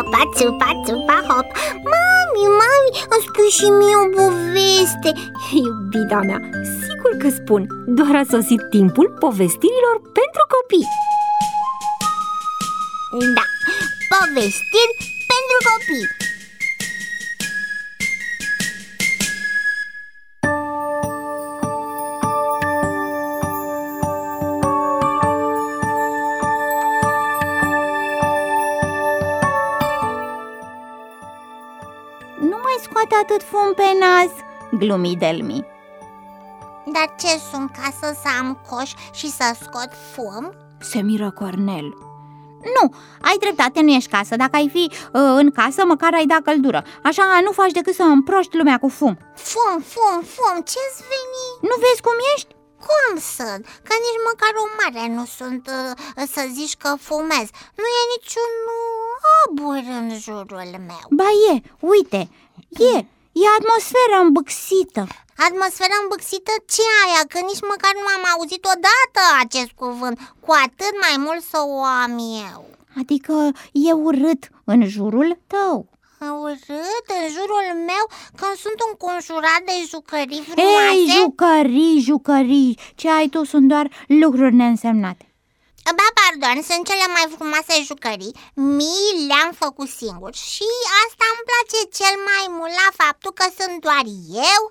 hopa, țupa, țupa, hop. Mami, îmi spui și mie o poveste. Iubita mea, sigur că spun. Doar a sosit timpul povestirilor pentru copii. Da, povestiri pentru copii. Nu mai scoate atât fum pe nas, glumi Delmi. Dar ce sunt, ca să am coș și să scot fum? Se miră Cornel. Nu, ai dreptate, nu ești casă. Dacă ai fi în casă, măcar ai da căldură. Așa nu faci decât să împroști lumea cu fum. Fum, ce-ți veni? Nu vezi cum ești? Cum sunt? Că nici măcar o mare nu sunt să zici că fumez. Nu e niciun abur în jurul meu. Ba e, uite, e atmosfera îmbâxită. Atmosfera îmbâxită? Ce aia? Că nici măcar nu am auzit odată acest cuvânt. Cu atât mai mult să o am eu. Adică e urât în jurul tău. Urât în jurul meu când sunt înconjurat de jucării frumoase? Ei, jucării, ce ai tu sunt doar lucruri neînsemnate. Ba, pardon, sunt cele mai frumoase jucării. Le-am făcut singur și asta îmi place cel mai mult la faptul că sunt doar eu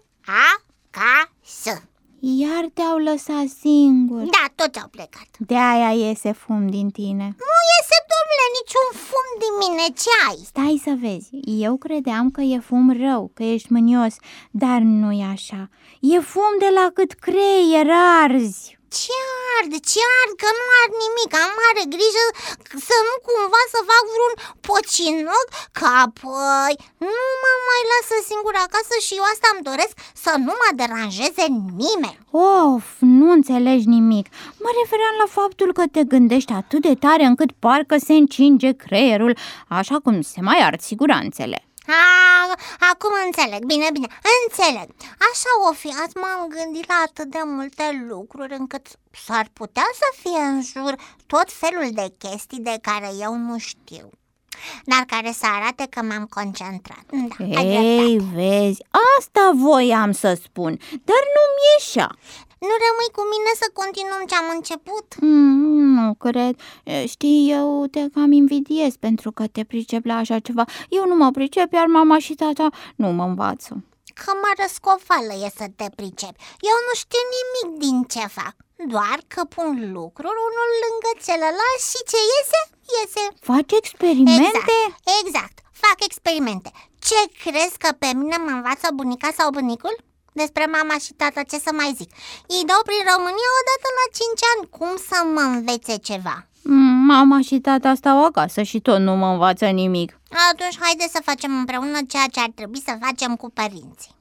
acasă. Iar te-au lăsat singur. Da, toți au plecat. De-aia iese fum din tine. Nu iese, domnule, niciun fum din mine, ce ai? Stai să vezi, eu credeam că e fum rău, că ești mânios, dar nu-i așa. E fum de la cât creier arzi. Ce ard, că nu ard nimic. Am mare grijă să nu cumva să fac vreun pocinoc, că apoi nu mă mai lasă singur acasă și eu asta îmi doresc, să nu mă deranjeze nimeni. Of, nu înțelegi nimic. Mă refeream la faptul că te gândești atât de tare încât parcă se încinge creierul, așa cum se mai ard siguranțele. Acum înțeleg, bine, înțeleg. Așa o fi, azi m-am gândit la atât de multe lucruri încât s-ar putea să fie în jur tot felul de chestii de care eu nu știu, dar care să arate că m-am concentrat. Da, ei, vezi, asta voiam să spun, dar nu-mi ieșea. Nu rămâi cu mine să continuăm ce am început? Nu cred. Știi, eu te cam invidiez pentru că te pricep la așa ceva. Eu nu mă pricep, iar mama și tata nu mă învață. Că mă răscofală e să te pricepi. Eu nu știu nimic din ce fac, doar că pun lucruri unul lângă celălalt și ce iese. Faci experimente? Exact, fac experimente. Ce crezi că pe mine mă învață bunica sau bunicul? Despre mama și tata, ce să mai zic? Ei dau prin România odată la 5 ani. Cum să mă învețe ceva? Mama și tata stau acasă și tot nu mă învață nimic. Atunci haide să facem împreună ceea ce ar trebui să facem cu părinții.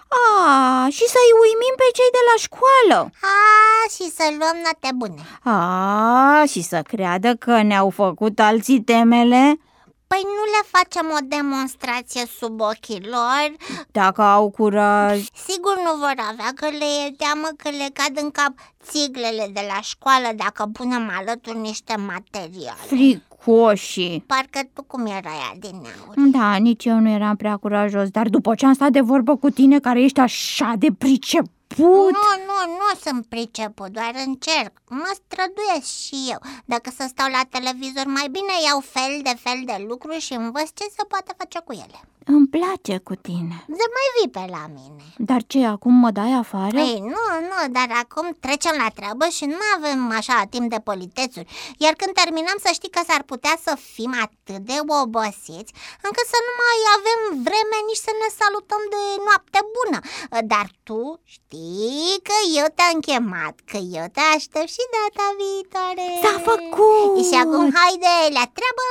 Și să-i uimim pe cei de la școală. Și să luăm note bune. Și să creadă că ne-au făcut alții temele. Păi nu le facem o demonstrație sub ochii lor? Dacă au curaj. Sigur nu vor avea, că le e teamă că le cad în cap țiglele de la școală dacă punem alături niște materiale. Fricoși. Parcă tu cum erai adineauri. Da, nici eu nu eram prea curajos, dar după ce am stat de vorbă cu tine, care ești așa de priceput. Nu sunt priceput, doar încerc. Mă străduiesc și eu. Dacă să stau la televizor, mai bine iau fel de lucruri și învăț ce se poate face cu ele. Îmi place cu tine. Să mai vii pe la mine. Dar ce, acum mă dai afară? Ei, nu, dar acum trecem la treabă și nu avem așa timp de politețuri. Iar când terminăm, să știi că s-ar putea să fim atât de obosiți încât să nu mai avem vreme nici să ne salutăm de noapte bună. Dar tu știi că eu te-am chemat, că eu te aștept și data viitoare. S-a făcut! Și acum haide la treabă!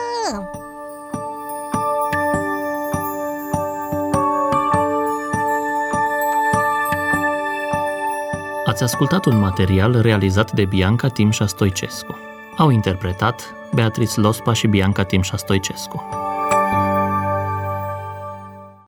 Ați ascultat un material realizat de Bianca Timșa Stoicescu. Au interpretat Beatrice Lospa și Bianca Timșa Stoicescu.